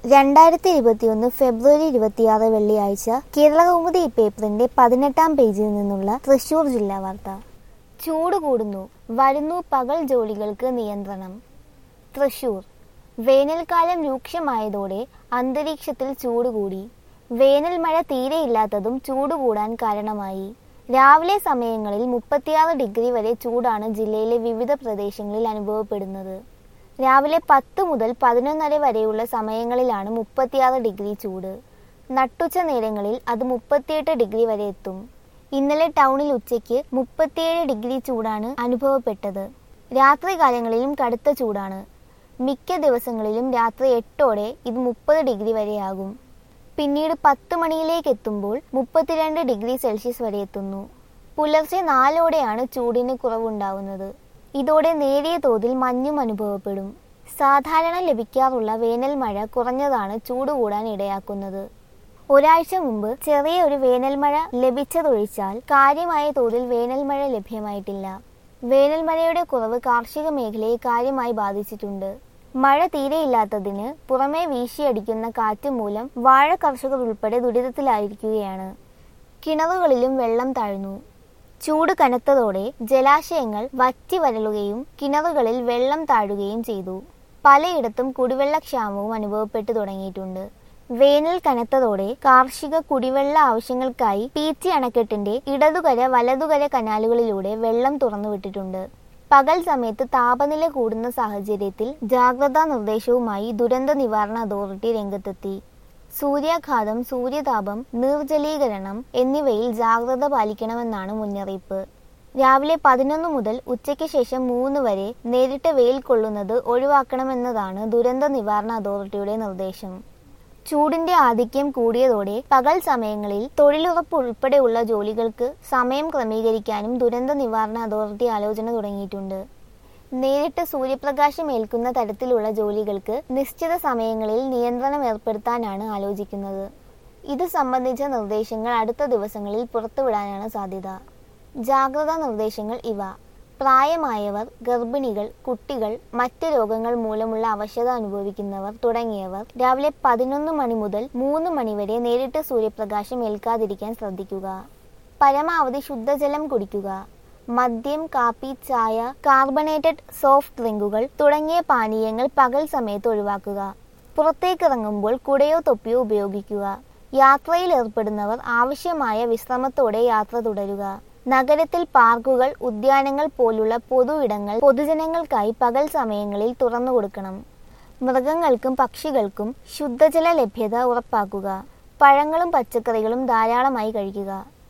2021 ഫെബ്രുവരി 26 വെള്ളിയാഴ്ച കേരളകൗമുദി പേപ്പറിന്റെ 18-ാം പേജിൽ നിന്നുള്ള തൃശൂർ ജില്ലാ വാർത്ത. ചൂട് കൂടുന്നു, വരുന്നു പകൽ ജോലികൾക്ക് നിയന്ത്രണം. തൃശൂർ. വേനൽക്കാലം രൂക്ഷമായതോടെ അന്തരീക്ഷത്തിൽ ചൂട് കൂടി. വേനൽ മഴ തീരെയില്ലാത്തതും ചൂട് കൂടാൻ കാരണമായി. രാവിലെ സമയങ്ങളിൽ 36 ഡിഗ്രി വരെ ചൂടാണ് ജില്ലയിലെ വിവിധ പ്രദേശങ്ങളിൽ അനുഭവപ്പെടുന്നത്. രാവിലെ 10 മുതൽ 11:30 വരെയുള്ള സമയങ്ങളിലാണ് 36 ഡിഗ്രി ചൂട്. നട്ടുച്ച നേരങ്ങളിൽ അത് 38 ഡിഗ്രി വരെ എത്തും. ഇന്നലെ ടൗണിൽ ഉച്ചയ്ക്ക് 37 ഡിഗ്രി ചൂടാണ് അനുഭവപ്പെട്ടത്. രാത്രികാലങ്ങളിലും കടുത്ത ചൂടാണ്. മിക്ക ദിവസങ്ങളിലും രാത്രി 8ഓടെ ഇത് 30 ഡിഗ്രി വരെയാകും. പിന്നീട് 10 മണിയിലേക്ക് എത്തുമ്പോൾ 32 ഡിഗ്രി സെൽഷ്യസ് വരെ എത്തുന്നു. പുലർച്ചെ 4ഓടെയാണ് ചൂടിന് കുറവുണ്ടാവുന്നത്. ഇതോടെ നേരിയ തോതിൽ മഞ്ഞും അനുഭവപ്പെടും. സാധാരണ ലഭിക്കാറുള്ള വേനൽ മഴ കുറഞ്ഞതാണ് ചൂട് കൂടാൻ ഇടയാക്കുന്നത്. ഒരാഴ്ച മുമ്പ് ചെറിയ ഒരു വേനൽമഴ ലഭിച്ചതൊഴിച്ചാൽ കാര്യമായ തോതിൽ വേനൽമഴ ലഭ്യമായിട്ടില്ല. വേനൽമഴയുടെ കുറവ് കാർഷിക മേഖലയെ കാര്യമായി ബാധിച്ചിട്ടുണ്ട്. മഴ തീരെയില്ലാത്തതിന് പുറമെ വീശിയടിക്കുന്ന കാറ്റ് മൂലം വാഴ കർഷകർ ഉൾപ്പെടെ ദുരിതത്തിലായിരിക്കുകയാണ്. കിണറുകളിലും വെള്ളം താഴ്ന്നു. ചൂട് കനത്തതോടെ ജലാശയങ്ങൾ വറ്റി വരളുകയും കിണറുകളിൽ വെള്ളം താഴുകയും ചെയ്തു. പലയിടത്തും കുടിവെള്ളക്ഷാമവും അനുഭവപ്പെട്ടു തുടങ്ങിയിട്ടുണ്ട്. വേനൽ കനത്തതോടെ കാർഷിക കുടിവെള്ള ആവശ്യങ്ങൾക്കായി പീച്ചി അണക്കെട്ടിന്റെ ഇടതുകര വലതുകര കനാലുകളിലൂടെ വെള്ളം തുറന്നുവിട്ടിട്ടുണ്ട്. പകൽ സമയത്ത് താപനില കൂടുന്ന സാഹചര്യത്തിൽ ജാഗ്രതാ നിർദ്ദേശവുമായി ദുരന്ത നിവാരണ അതോറിറ്റി രംഗത്തെത്തി. സൂര്യാഘാതം, സൂര്യതാപം, നിർജ്ജലീകരണം എന്നിവയിൽ ജാഗ്രത പാലിക്കണമെന്നാണ് മുന്നറിയിപ്പ്. രാവിലെ 11 മുതൽ ഉച്ചയ്ക്ക് ശേഷം 3 വരെ നേരിട്ട് വെയിൽ കൊള്ളുന്നത് ഒഴിവാക്കണമെന്നതാണ് ദുരന്ത നിവാരണ അതോറിറ്റിയുടെ നിർദ്ദേശം. ചൂടിന്റെ ആധിക്യം കൂടിയതോടെ പകൽ സമയങ്ങളിൽ തൊഴിലുറപ്പ് ഉൾപ്പെടെയുള്ള ജോലികൾക്ക് സമയം ക്രമീകരിക്കാനും ദുരന്ത നിവാരണ അതോറിറ്റി ആലോചന തുടങ്ങിയിട്ടുണ്ട്. നേരിട്ട് സൂര്യപ്രകാശം ഏൽക്കുന്ന തരത്തിലുള്ള ജോലികൾക്ക് നിശ്ചിത സമയങ്ങളിൽ നിയന്ത്രണം ഏർപ്പെടുത്താനാണ് ആലോചിക്കുന്നത്. ഇത് സംബന്ധിച്ച നിർദ്ദേശങ്ങൾ അടുത്ത ദിവസങ്ങളിൽ പുറത്തുവിടാനാണ് സാധ്യത. ജാഗ്രതാ നിർദ്ദേശങ്ങൾ ഇവ: പ്രായമായവർ, ഗർഭിണികൾ, കുട്ടികൾ, മറ്റ് രോഗങ്ങൾ മൂലമുള്ള അവശത അനുഭവിക്കുന്നവർ തുടങ്ങിയവർ രാവിലെ 11 മണി മുതൽ 3 മണി വരെ നേരിട്ട് സൂര്യപ്രകാശം ഏൽക്കാതിരിക്കാൻ ശ്രദ്ധിക്കുക. പരമാവധി ശുദ്ധജലം കുടിക്കുക. മദ്യം, കാപ്പി, ചായ, കാർബണേറ്റഡ് സോഫ്റ്റ് ഡ്രിങ്കുകൾ തുടങ്ങിയ പാനീയങ്ങൾ പകൽ സമയത്ത് ഒഴിവാക്കുക. പുറത്തേക്കിറങ്ങുമ്പോൾ കുടയോ തൊപ്പിയോ ഉപയോഗിക്കുക. യാത്രയിൽ ഏർപ്പെടുന്നവർ ആവശ്യമായ വിശ്രമത്തോടെ യാത്ര തുടരുക. നഗരത്തിൽ പാർക്കുകൾ, ഉദ്യാനങ്ങൾ പോലുള്ള പൊതു ഇടങ്ങൾ പൊതുജനങ്ങൾക്കായി പകൽ സമയങ്ങളിൽ തുറന്നു കൊടുക്കണം. മൃഗങ്ങൾക്കും പക്ഷികൾക്കും ശുദ്ധജല ലഭ്യത ഉറപ്പാക്കുക. പഴങ്ങളും പച്ചക്കറികളും ധാരാളമായി കഴിക്കുക.